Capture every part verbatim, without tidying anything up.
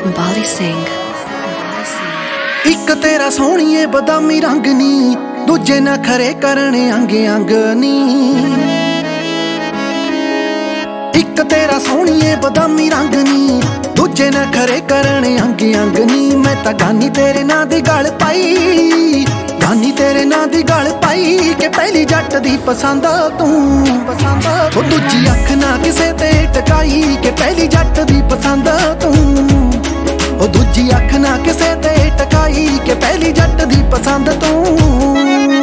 Bali Singh. ਇੱਕ ਤੇਰਾ ਸੋਹਣੀਏ ਬਦਾਮੀ ਰੰਗ ਨੀ, ਦੂਜੇ ਨਾ ਖਰੇ ਕਰਨੇ ਅੰਗ ਅੰਗ ਨੀ। ਇੱਕ ਤੇਰਾ ਸੋਹਣੀਏ ਬਦਾਮੀ ਰੰਗ ਨੀ, ਦੂਜੇ ਨਾ ਖਰੇ ਕਰਨੇ ਅੰਗ ਅੰਗ ਨੀ। ਮੈਂ ਤਾਂ ਗਾਨੀ ਤੇਰੇ ਨਾਂ ਦੀ ਗੱਲ ਪਾਈ, ਗਾਨੀ ਤੇਰੇ ਨਾਂ ਦੀ ਗੱਲ ਪਾਈ ਕਿ ਪਹਿਲੀ ਜੱਟ ਦੀ ਪਸੰਦ ਤੂੰ ਪਸੰਦ। ਉਹ ਦੂਜੀ ਅੱਖ ਨਾ ਕਿਸੇ ਤੇ ਟਕਾਈ ਕਿ ਪਹਿਲੀ ਜੱਟ ਦੀ ਪਸੰਦ ਤੂੰ। ਉਹ ਦੂਜੀ ਅੱਖ ਨਾ ਕਿਸੇ ਤੇ ਟਕਾਈ ਕਿ ਪਹਿਲੀ ਜੱਟ ਦੀ ਪਸੰਦ ਤੂੰ।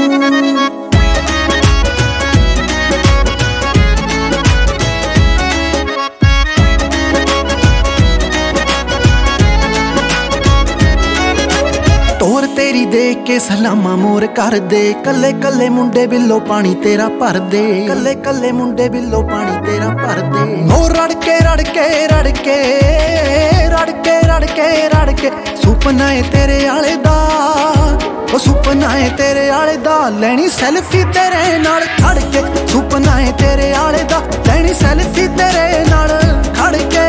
ਤੋਰ ਤੇਰੀ ਦੇਖ ਕੇ ਸਲਾਮਾਂ ਮੋਰ ਕਰਦੇ, ਕੱਲੇ ਕੱਲੇ ਮੁੰਡੇ ਬਿੱਲੋ ਪਾਣੀ ਤੇਰਾ ਭਰਦੇ, ਕੱਲੇ ਕੱਲੇ ਮੁੰਡੇ ਬਿੱਲੋ ਪਾਣੀ ਤੇਰਾ ਭਰਦੇ। ਉਹ ਰੜ ਕੇ ਰੜ ਕੇ ਰੜ ਕੇ ਰੜ ਕੇ ਰੜ ਕੇ ਰੜ ਕੇ ਸੁਪਨਾ ਏ ਤੇਰੇ ਆਲੇ ਦਾ, ਉਹ ਸੁਪਨਾ ਏ ਤੇਰੇ ਆਲੇ ਦਾ। ਲੈਣੀ ਸੈਲਫੀ ਤੇਰੇ ਨਾਲ ਖੜ ਕੇ, ਸੁਪਨਾ ਏ ਤੇਰੇ ਆਲੇ ਦਾ। ਲੈਣੀ ਸੈਲਫੀ ਤੇਰੇ ਨਾਲ ਖੜ ਕੇ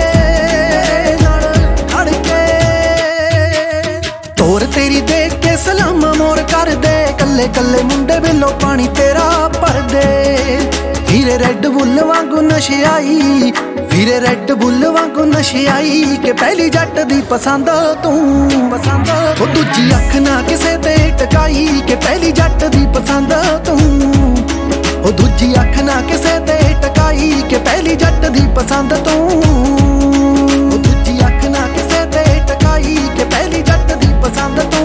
ਤੇਰੀ ਦੇਖ ਕੇ ਸਲਾਮਾਂ ਮੋਰ ਕਰਦੇ, ਕੱਲੇ ਕੱਲੇ ਮੁੰਡੇ ਬਿੱਲੋ ਪਾਣੀ ਤੇਰਾ ਭਰਦੇ। ਵੀਰੇ ਰੈੱਡ ਬੁੱਲ ਵਾਂਗੂ ਨਸ਼ੇ ਆਈ, ਵੀਰੇ ਰੈੱਡ ਬੁੱਲ ਵਾਂਗੂ ਨਸ਼ੇ ਆਈ ਕਿ ਪਹਿਲੀ ਜੱਟ ਦੀ ਪਸੰਦ ਤੂੰ ਪਸੰਦ। ਉਹ ਦੂਜੀ ਅੱਖ ਨਾ ਕਿਸੇ ਤੇ ਟਕਾਈ ਕਿ ਪਹਿਲੀ ਜੱਟ ਦੀ ਪਸੰਦ ਤੂੰ। ਉਹ ਦੂਜੀ ਅੱਖ ਨਾ ਕਿਸੇ ਤੇ ਟਕਾਈ ਕਿ ਪਹਿਲੀ ਜੱਟ ਦੀ ਪਸੰਦ ਤੂੰ। ਉਹ ਦੂਜੀ ਅੱਖ ਨਾ ਕਿਸੇ ਤੇ ਟਕਾਈ ਕਿ ਪਹਿਲੀ ਜੱਟ ਦੀ ਪਸੰਦ ਤੂੰ।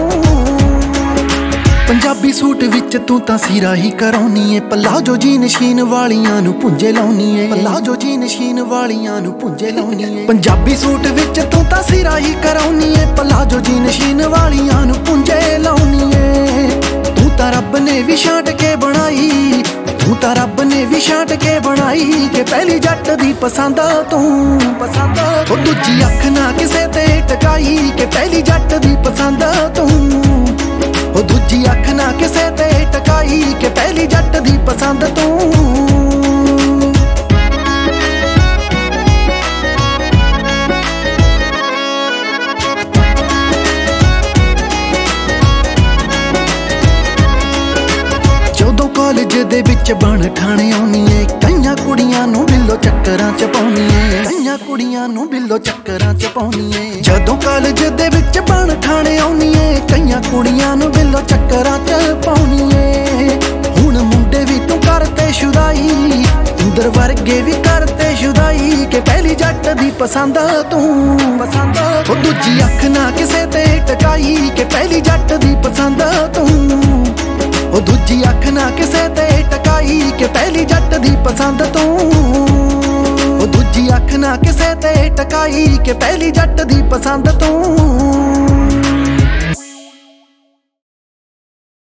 ਪੰਜਾਬੀ ਸੂਟ ਵਿੱਚ ਤੂੰ ਤਾਂ ਸਿਰਾ ਹੀ ਕਰਾਉਣੀ ਏ, ਪਲਾਜੋ ਜੀਨ ਸ਼ੀਨ ਵਾਲੀਆਂ ਨੂੰ ਪੁੰਜੇ ਲਾਉਣੀ ਏ, ਪਲਾਜੋ ਜੀਨ ਸ਼ੀਨ ਵਾਲੀਆਂ ਨੂੰ ਪੁੰਜੇ ਲਾਉਣੀ ਏ। ਪੰਜਾਬੀ ਸੂਟ ਵਿੱਚ ਤੂੰ ਤਾਂ ਸਿਰਾ ਹੀ ਕਰਾਉਣੀ ਏ, ਪਲਾਜੋ ਜੀਨ ਸ਼ੀਨ ਵਾਲੀਆਂ ਨੂੰ ਪੁੰਜੇ ਲਾਉਣੀ ਏ। ਤੂੰ ਤਾਂ ਰੱਬ ਨੇ ਵੀ ਛਾਂਟ ਕੇ ਬਣਾਈ, ਤੂੰ ਤਾਂ ਰੱਬ ਨੇ ਵੀ ਛਾਂਟ ਕੇ ਬਣਾਈ ਕਿ ਪਹਿਲੀ ਜੱਟ ਦੀ ਪਸੰਦ ਤੂੰ ਪਸੰਦ। ਉਹ ਦੂਜੀ ਅੱਖ ਨਾ ਕਿਸੇ ਤੇ ਟਕਾਈ ਕਿ ਪਹਿਲੀ ਜੱਟ ਦੀ ਪਸੰਦ ਤੂੰ। ਉਹ ਦੂਜੀ ਅੱਖ ਨਾ ਕਿਸੇ ਤੇ ਟਕਾਈ ਕਿ ਪਹਿਲੀ ਜੱਟ ਦੀ ਪਸੰਦ ਤੂੰ। ਜਦੋਂ ਕਾਲਜ ਦੇ ਵਿੱਚ ਬਣ ਠਾਣੇ ਆਉਣੀ ਏ, ਕਈਆਂ ਕੁੜੀਆਂ ਨੂੰ ਬਿੱਲੋ ਚੱਕਰਾਂ ਚ ਪਾਉਣੀ ਏ, ਕਈਆਂ ਕੁੜੀਆਂ ਨੂੰ ਬਿੱਲੋ ਚੱਕਰਾਂ ਚ ਪਾਉਣੀ ਏ। ਜਦੋਂ ਕਾਲਜ ਦੇ ਵਿੱਚ ਬਣ ਠਾਣੇ ਆਉਣੀ ਏ, ਕਈਆਂ ਕੁੜੀਆਂ ਨੂੰ ਬਿੱਲੋ ਚੱਕਰਾਂ ਚ ਪਾਉਣੀ ਏ। ਹੁਣ ਮੁੰਡੇ ਵੀ ਤੂੰ ਕਰਤੇ ਸ਼ੁਦਾਈ, ਇੰਦਰ ਵਰਗੇ ਵੀ ਕਰਤੇ ਸ਼ੁਦਾਈ ਕਿ ਪਹਿਲੀ ਜੱਟ ਦੀ ਪਸੰਦ ਤੂੰ ਪਸੰਦ। ਉਹ ਦੂਜੀ ਅੱਖ ਨਾ ਕਿਸੇ ਤੇ ਟਕਾਈ ਕਿ ਪਹਿਲੀ ਜੱਟ ਦੀ ਪਸੰਦ ਤੂੰ। ਉਹ ਦੂਜੀ ਅੱਖ ਨਾ ਕਿਸੇ ਤੇ ਟਕਾਈ ਕਿ ਪਹਿਲੀ ਜੱਟ ਦੀ ਪਸੰਦ ਤੂੰ। ਉਹ ਦੂਜੀ ਅੱਖ ਨਾ ਕਿਸੇ ਤੇ ਟਕਾਈ ਕਿ ਪਹਿਲੀ ਜੱਟ ਦੀ ਪਸੰਦ ਤੂੰ।